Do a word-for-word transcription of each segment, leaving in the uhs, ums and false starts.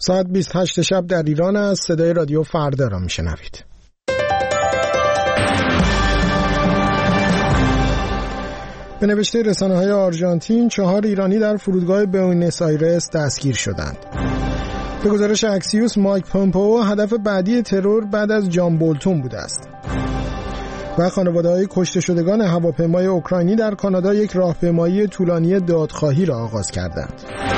ساعت بیست و هشت شب در ایران است. صدای رادیو فردا را میشنوید. به نوشته رسانه‌های آرژانتین، چهار ایرانی در فرودگاه بوئنوس آیرس دستگیر شدند. به گزارش اکسیوس، مایک پومپئو هدف بعدی ترور بعد از جان بولتون بوده است. و خانواده‌های کشته شدگان هواپیمای اوکراینی در کانادا یک راهپیمایی طولانی دادخواهی را آغاز کردند.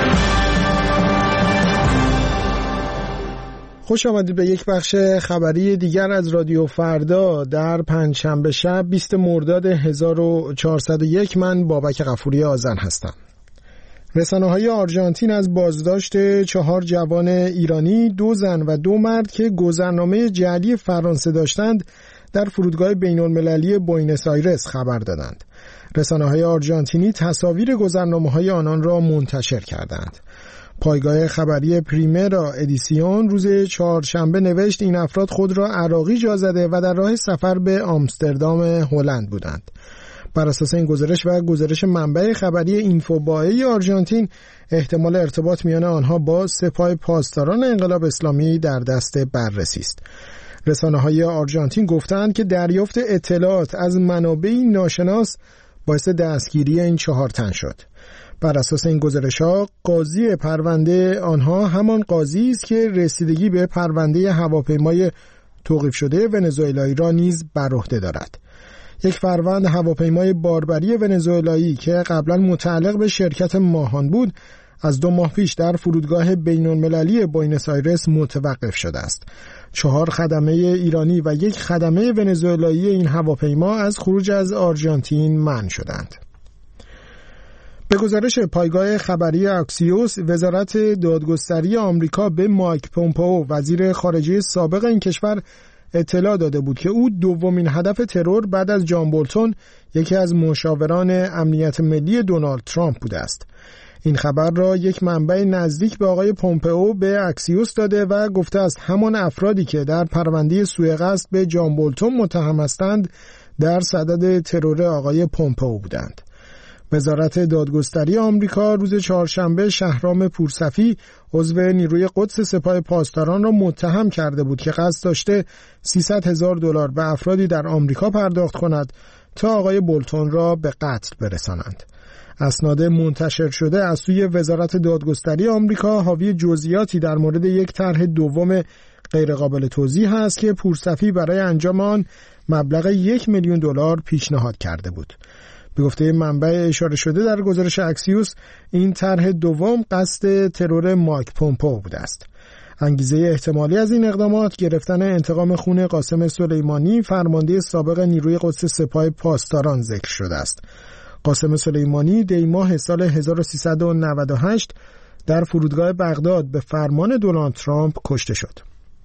خوش آمدید به یک بخش خبری دیگر از رادیو فردا در پنجشنبه شب بیست مرداد هزار و چهارصد و یک. من بابک غفوری آذن هستم. رسانه‌های آرژانتین از بازداشت چهار جوان ایرانی، دو زن و دو مرد که گذرنامه جعلی فرانسه داشتند در فرودگاه بین‌المللی بوئنوس آیرس خبر دادند. رسانه‌های آرژانتینی تصاویر گذرنامه‌های آنان را منتشر کردند. پایگاه خبری پریمرا ادیسیون روز چهارشنبه نوشت این افراد خود را عراقی جا زده و در راه سفر به آمستردام هلند بودند. بر اساس این گزارش و گزارش منبع خبری اینفوبائه آرژانتین، احتمال ارتباط میان آنها با سپاه پاسداران انقلاب اسلامی در دست بررسی است. رسانه‌های آرژانتین گفتند که دریافت اطلاعات از منابعی ناشناس باعث دستگیری این چهار تن شد. بر اساس این گزارش‌ها، قاضی پرونده آنها همان قاضی است که رسیدگی به پرونده هواپیمای توقیف شده ونزوئلایی را نیز بر عهده دارد. یک فروند هواپیمای باربری ونزوئلایی که قبلا متعلق به شرکت ماهان بود، از دو ماه پیش در فرودگاه بین‌المللی بوئنوس آیرس متوقف شده است. چهار خدمه ایرانی و یک خدمه ونزوئلایی این هواپیما از خروج از آرژانتین منع شدند. به گزارش پایگاه خبری اکسیوس، وزارت دادگستری آمریکا به مایک پومپئو، وزیر خارجه سابق این کشور، اطلاع داده بود که او دومین هدف ترور بعد از جان بولتون، یکی از مشاوران امنیت ملی دونالد ترامپ بوده است. این خبر را یک منبع نزدیک به آقای پومپئو به اکسیوس داده و گفته است همان افرادی که در پرونده سوء قصد به جان بولتون متهم هستند در صدد ترور آقای پومپئو بودند. وزارت دادگستری آمریکا روز چهارشنبه شهرام پورصفی، عضو نیروی قدس سپاه پاسداران را متهم کرده بود که قصد داشته سیصد هزار دلار به افرادی در آمریکا پرداخت کند تا آقای بولتون را به قتل برسانند. اسناد منتشر شده از سوی وزارت دادگستری آمریکا حاوی جزئیاتی در مورد یک طرح دوم غیرقابل توضیح است که پورصفی برای انجام آن مبلغ یک میلیون دلار پیشنهاد کرده بود. به گفته منبع اشاره شده در گزارش اکسیوس، این طرح دوم قصد ترور مایک پومپئو بوده است. انگیزه احتمالی از این اقدامات گرفتن انتقام خون قاسم سلیمانی، فرمانده سابق نیروی قدس سپاه پاسداران ذکر شده است. قاسم سلیمانی دی ماه سال هزار و سیصد و نود و هشت در فرودگاه بغداد به فرمان دونالد ترامپ کشته شد.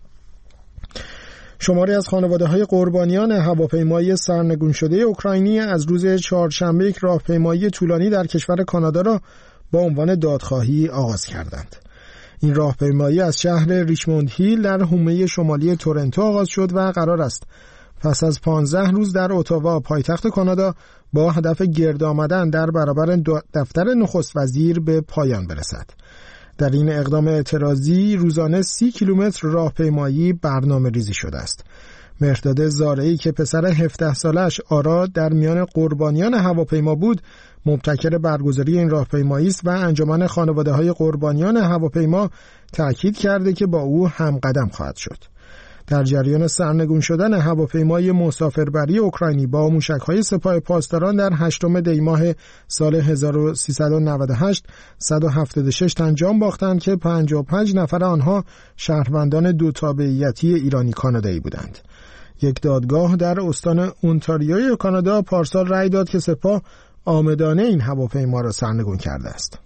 شماری از خانواده‌های قربانیان هواپیمای سرنگون شده اوکراینی از روز چهارشنبه یک راهپیمایی طولانی در کشور کانادا را با عنوان دادخواهی آغاز کردند. این راهپیمایی از شهر ریچموند هیل در حومه شمالی تورنتو آغاز شد و قرار است پس از پانزده روز در اتاوا، پایتخت کانادا، با هدف گرد آمدن در برابر دفتر نخست وزیر به پایان برسد. در این اقدام اعتراضی روزانه سی کیلومتر راهپیمایی برنامه ریزی شده است. مهرداد زارعی که پسر هفده سالش آرا در میان قربانیان هواپیما بود، مبتکر برگزاری این راهپیمایی است و انجمن خانواده‌های قربانیان هواپیما تأکید کرده که با او همقدم خواهد شد. در جریان سرنگون شدن هواپیمای مسافربری اوکراینی با موشک‌های سپاه پاسداران در هشتم دی ماه سال هزار و سیصد و نود و هشت، صد و هفتاد و شش تن جان باختند که پنجاه و پنج نفر آنها شهروندان دو تابعیتی ایرانی کانادایی بودند. یک دادگاه در استان اونتاریوی کانادا پارسال رأی داد که سپاه عامدانه این هواپیما را سرنگون کرده است.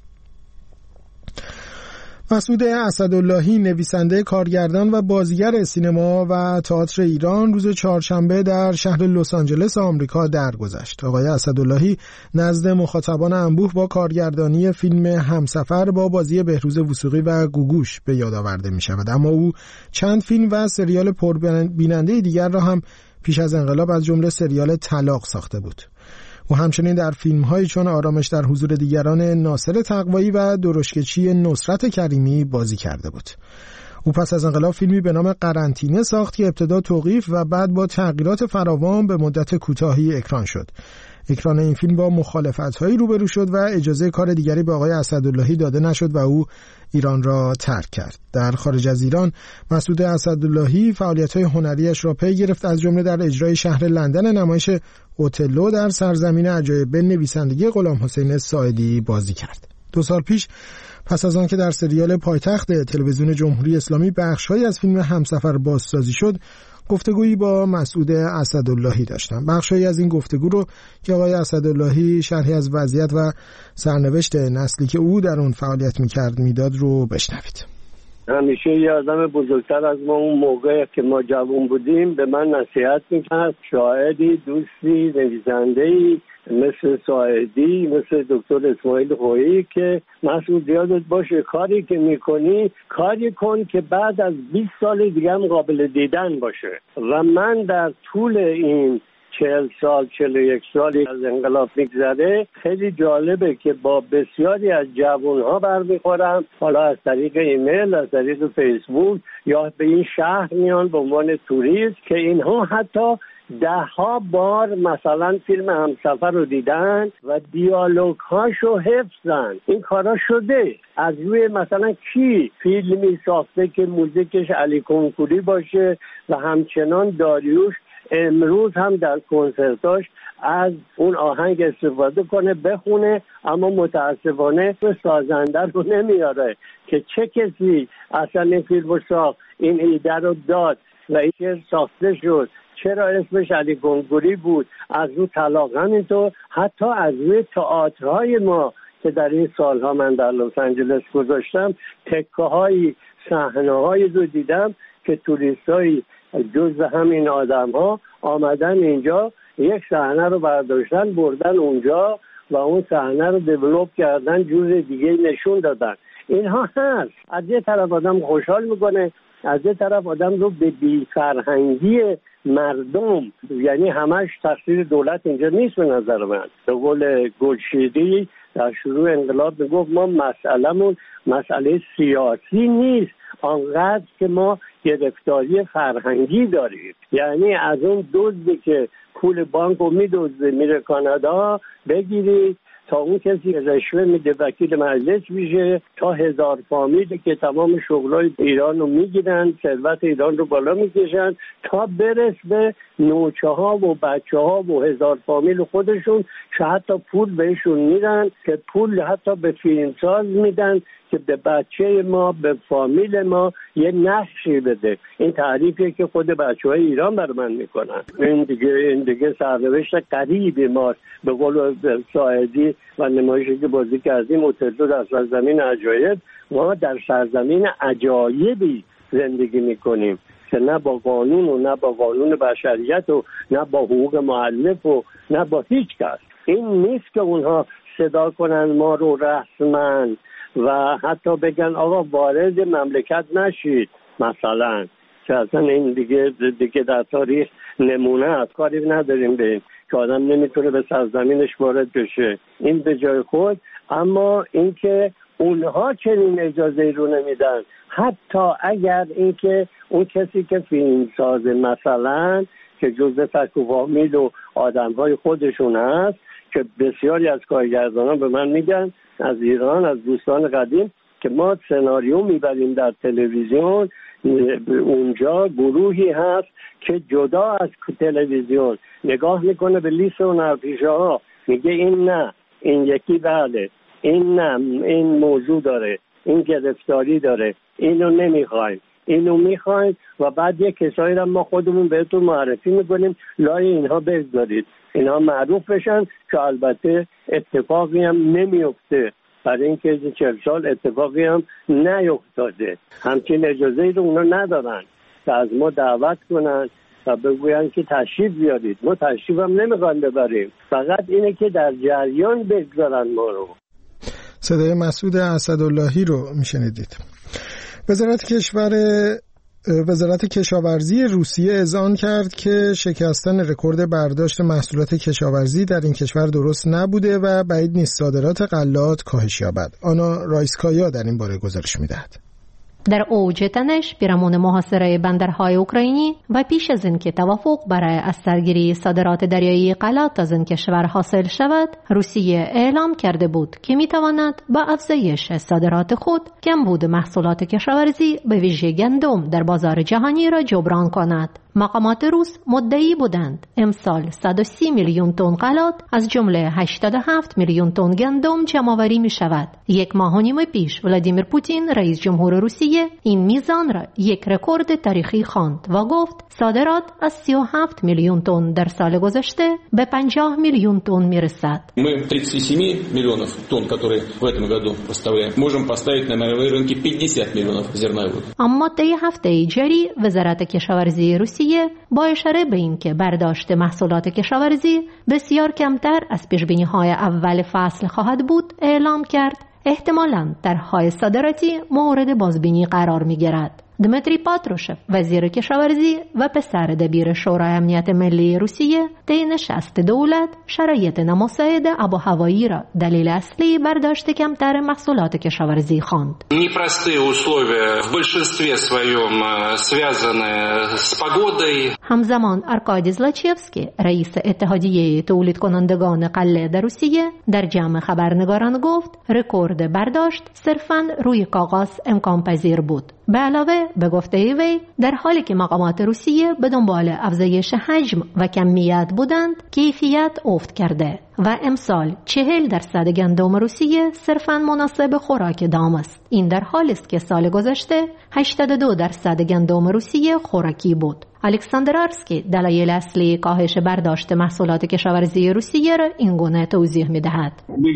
مسعود اسداللهی، نویسنده، کارگردان و بازیگر سینما و تئاتر ایران، روز چهارشنبه در شهر لس آنجلس آمریکا درگذشت. آقای اسداللهی نزد مخاطبان انبوه با کارگردانی فیلم همسفر با بازی بهروز وثوقی و گوگوش به یاد آورده می شود، اما او چند فیلم و سریال پربیننده دیگر را هم پیش از انقلاب از جمله سریال طلاق ساخته بود. او همچنین در فیلم‌هایی چون آرامش در حضور دیگران ناصر تقوایی و درشکچی نصرت کریمی بازی کرده بود. او پس از انقلاب فیلمی به نام قرنطینه ساخت که ابتدا توقیف و بعد با تغییرات فراوان به مدت کوتاهی اکران شد. اکران این فیلم با مخالفت‌هایی روبرو شد و اجازه کار دیگری به آقای اسداللهی داده نشد و او ایران را ترک کرد. در خارج از ایران مسعود اسداللهی فعالیت‌های هنریش را پی گرفت، از جمله در اجرای شهر لندن نمایش اوتلو در سرزمین عجایب به نویسندگی غلام حسین ساعدی بازی کرد. دو سال پیش پس از آن که در سریال پایتخت تلویزیون جمهوری اسلامی بخش‌هایی از فیلم همسفر بازسازی شد، گفتگویی با مسعود اسداللهی داشتم. بخشی از این گفتگو رو که آقای اسداللهی شرحی از وضعیت و سرنوشت نسلی که او در اون فعالیت می‌کرد میداد رو بشنوید. همیشه یه آدم بزرگتر از ما اون موقع که ما جوان بودیم به من نصیحت می‌کرد، شاعری، دوستی، نویسنده‌ای مثل ساعدی، مثل دکتر اسماعیل خویی که مسعود یادت باشه کاری که میکنی کاری کن که بعد از بیست سال دیگه هم قابل دیدن باشه. و من در طول این چهل سال چهل و یک سالی از انقلاب میگذره خیلی جالبه که با بسیاری از جوانها برمیخورم، حالا از طریق ایمیل، از طریق فیسبوک، یا به این شهر میان به عنوان توریست که اینها حتی ده ها بار مثلا فیلم همسفر رو دیدن و دیالوگ هاشو حفظن. این کارا شده. از روی مثلا کی فیلمی ساخته که موزیکش علی کنکوری باشه و همچنان داریوش امروز هم در کنسرتاش از اون آهنگ استفاده کنه بخونه، اما متاسفانه سازنده رو نمیاره که چه کسی اصلا این فیلم رو ساخت، این ایده رو داد و این ساخته شد، چرا اسمش علی کنکوری بود، از رو طلاق. همینطور حتی از روی تئاترهای ما که در این سالها من در لس آنجلس گذاشتم تکه های صحنه های رو دیدم که توریستای جزء همین آدم ها آمدن اینجا، یک صحنه رو برداشتن بردن اونجا و اون صحنه رو دیولوب کردن، جور دیگه نشون دادن. اینها هست. از یه طرف آدم خوشحال میکنه، از یه طرف آدم رو به بی فرهنگی مردم، یعنی همش تقصیر دولت اینجا نیست به نظر من. به قول گلشیری در شروع انقلاب میگفت ما مسئلهمون مسئله سیاسی نیست آنقدر که ما گرفتاری فرهنگی داریم. یعنی از اون دزدی که پول بانک رو میدزده میره کانادا بگیرید، تا اون کسی رشوه میده وکیل مجلس میشه، تا هزار فامیلی که تمام شغلای ایران رو میگیرن، ثروت ایران رو بالا میکشن، تا برس به نوچه ها و بچه ها و هزار فامیل خودشون که حتی پول بهشون میدن، که پول حتی به فیلمساز میدن که به بچه ما، به فامیل ما یه نقشی بده. این تعریفیه که خود بچه های ایران بر من میکنن. این دیگه این دیگه سرنوشت قریب ماست. به قول ساعدی و نمایشی که بازی کردیم اوتلو در سرزمین عجایب، ما در سرزمین عجایبی زندگی میکنیم که نه با قانون و نه با قانون بشریت و نه با حقوق مؤلف و نه با هیچ کس. این نیست که اونها صدا کنن ما رو رسما و حتی بگن آقا وارد مملکت نشید مثلا، که اصلا این دیگه دیگه در تاریخ نمونه است. کاری نداریم به این که آدم نمیتونه به سرزمینش وارد بشه، این به جای خود. اما اینکه اونها چنین اجازه رو نمیدن، حتی اگر اینکه اون کسی که فیلم سازه مثلا که جزء تک و فامیل و آدم‌های خودشون هست، که بسیاری از کارگردانان به من میگن از ایران، از دوستان قدیم، که ما سناریو میبریم در تلویزیون، اونجا گروهی هست که جدا از تلویزیون نگاه میکنه به لیست و هنرپیشه ها، میگه این نه، این یکی بله، این نه، این موضوع داره، این گرفتاری داره، اینو نمیخوایم، اینو میخوایم، و بعد یک کسایی را ما خودمون بهتون معرفی میکنیم لای اینها بگذارید، اینها معروف بشن، که البته اتفاقی هم نمیفته. برای اینکه چهل سال اتفاقی هم نیفتاده. همچین اجازه رو اونا ندارن که از ما دعوت کنن و بگوین که تشریف بیارید. ما تشریف هم نمیخوان ببریم، فقط اینه که در جریان بگذارن ما رو. صدای مسعود اسداللهی رو میشنیدید. وزارت کشور وزارت کشاورزی روسیه اذعان کرد که شکستن رکورد برداشت محصولات کشاورزی در این کشور درست نبوده و بعید نیست صادرات غلات کاهش یابد. آنا رایسکایا در این باره گزارش می‌دهد. در اوج تنش پیرامون محاصره بندرهای اوکراینی و پیش از اینکه توافق برای از سرگیری صادرات دریایی غلات از این کشور حاصل شود، روسیه اعلام کرده بود که میتواند با افزایش صادرات خود کمبود محصولات کشاورزی به ویژه گندم در بازار جهانی را جبران کند. مقامات روس مدعی بودند امسال صد و سی میلیون تن غلات از جمله هشتاد و هفت میلیون تن گندم جمع‌آوری می شود. یک ماه و نیم پیش ولادیمیر پوتین رئیس جمهور روسیه این میزان را یک رکورد تاریخی خواند و گفت صادرات از سی و هفت میلیون تن در سال گذشته به پنجاه میلیون تن می رسد. Мы тридцать семь миллионов тонн, которые в этом году поставляем, можем поставить на мировые рынки пятьдесят миллионов зерновых. اما طی هفته جاری وزارت کشاورزی روسیه با اشاره به این که برداشت محصولات کشاورزی بسیار کمتر از پیشبینی‌های اول فصل خواهد بود اعلام کرد احتمالاً طرح‌های صادراتی مورد بازبینی قرار می‌گیرد. دمیتری پاتروشف وزیر کشاورزی و پسر دبیر شورای امنیت ملی روسیه طی نشست دولت شرایط نامساعد آب و هوایی را دلیل اصلی برداشت کمتر محصولات کشاورزی خواند. Непростые условия в большинстве своем связаны с погодой. همزمان ارکادی زلاچیفسکی رئیس اتحادیه تولید کنندگان غله در روسیه در جمع خبرنگاران گفت رکورد برداشت صرفاً روی کاغذ امکان پذیر بود. به علاوه به گفته وی در حالی که مقامات روسیه به دنبال افزایش حجم و کمیت بودند کیفیت افت کرده و امسال چهل درصد گندم روسیه صرفاً مناسب خوراک دام است. این در حالی است که سال گذشته هشتاد و دو درصد گندم روسیه خوراکی بود. الکساندر آرسکی دلایل اصلی کاهش برداشت محصولات کشاورزی روسیه را این گونه توضیح می‌دهد.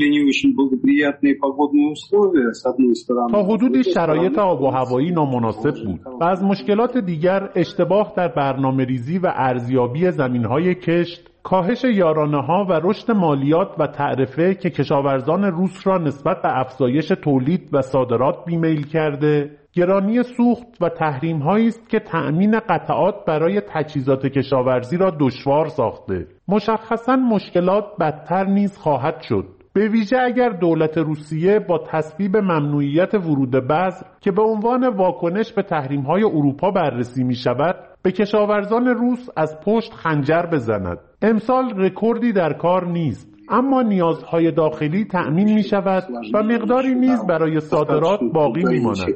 تا حدودی شرایط آب و هوایی نامناسب بود و از مشکلات دیگر اشتباه در برنامه‌ریزی و ارزیابی زمین‌های کشت، کاهش یارانه‌ها و رشد مالیات و تعرفه که کشاورزان روس را نسبت به افزایش تولید و صادرات بیمیل کرده، گرانی سوخت و تحریم‌هایی است که تأمین قطعات برای تجهیزات کشاورزی را دشوار ساخته. مشخصاً مشکلات بدتر نیز خواهد شد. به ویژه اگر دولت روسیه با تصویب ممنوعیت ورود بذر که به عنوان واکنش به تحریم‌های اروپا بررسی می‌شود، به کشاورزان روس از پشت خنجر بزند. امسال رکوردی در کار نیست، اما نیازهای داخلی تأمین می شود و مقداری نیز برای صادرات باقی می ماند.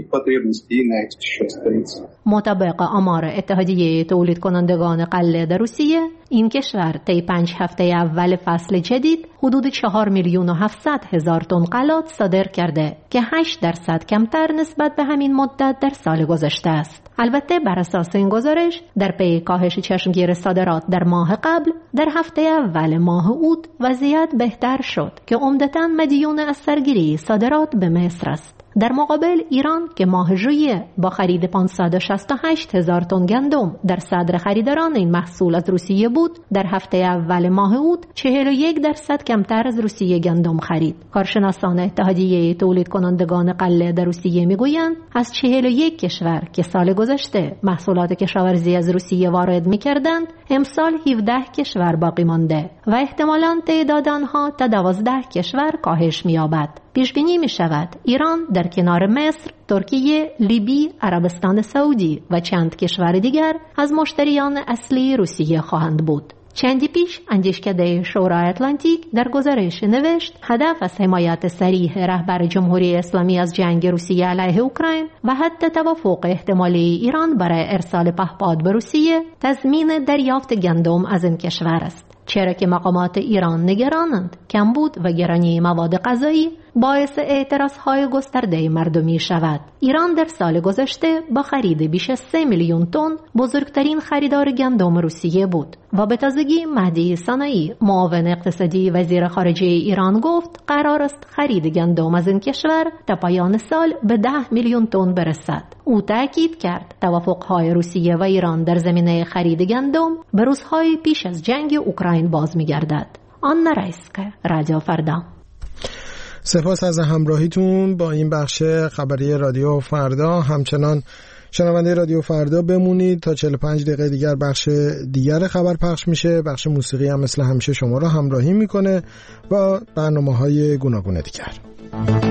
مطابق آمار اتحادیه تولید کنندگان غله در روسیه، این کشور طی پنج هفته اول فصل جدید حدود چهار میلیون و هفتصد هزار تن غلات صادر کرده که هشت درصد کمتر نسبت به همین مدت در سال گذشته است. البته بر اساس این گزارش در پی کاهش چشمگیر صادرات در ماه قبل، در هفته اول ماه اوت وضعیت بهتر شد که عمدتاً مدیون از سرگیری صادرات به مصر است. در مقابل ایران که ماه ژوئیه با خرید پانصد و شصت و هشت هزار تن گندم در صدر خریداران این محصول از روسیه بود، در هفته اول ماه اوت چهل و یک درصد کمتر از روسیه گندم خرید. کارشناسان اتحادیه تولید کنندگان غله در روسیه میگویند از چهل و یک کشور که سال گذشته محصولات کشاورزی از روسیه وارد میکردند، امسال هفده کشور باقی مانده و احتمالاً تعداد آنها تا دوازده کشور کاهش می‌یابد. پیش بینی می شود ایران در کنار مصر، ترکیه، لیبی، عربستان سعودی و چند کشور دیگر از مشتریان اصلی روسیه خواهند بود. چندی پیش اندیشکده شورای اتلانتیک در گزارش نوشت هدف از حمایت صریح رهبر جمهوری اسلامی از جنگ روسیه علیه اوکراین و حتی توافق احتمالی ایران برای ارسال پهپاد به روسیه تضمین دریافت گندم از این کشور است، چرا که مقامات ایران نگرانند کمبود و گرانی مواد غذایی باعث اعتراضهای گسترده مردمی شود. ایران در سال گذشته با خرید بیش از سه میلیون تن بزرگترین خریدار گندم روسیه بود و به تازگی مهدی صناعی معاون اقتصادی وزیر خارجه ایران گفت قرار است خرید گندم از این کشور تا پایان سال به ده میلیون تن برسد. او تاکید کرد توافقهای روسیه و ایران در زمینه خرید گندم به روزهای پیش از جنگ اوکراین باز می‌گردد. آنا رایسکا، رادیو فردا. سپاس از همراهیتون با این بخش خبری رادیو فردا. همچنان شنونده رادیو فردا بمونید تا چهل و پنج دقیقه دیگر بخش دیگر خبر پخش میشه. بخش موسیقی هم مثل همیشه شما را همراهی میکنه با برنامه‌های گوناگون دیگر.